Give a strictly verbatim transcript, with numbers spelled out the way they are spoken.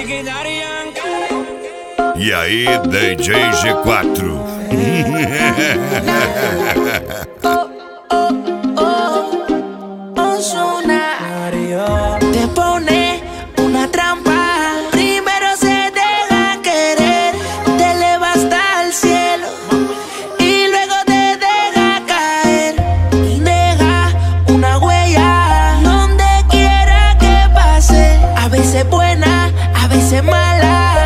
E aí, D J G quatro. Te pone una trampa. Primero se deja querer, te eleva hasta el cielo y luego te deja caer y deja una huella donde quiera que pase. A veces buena, a veces mala.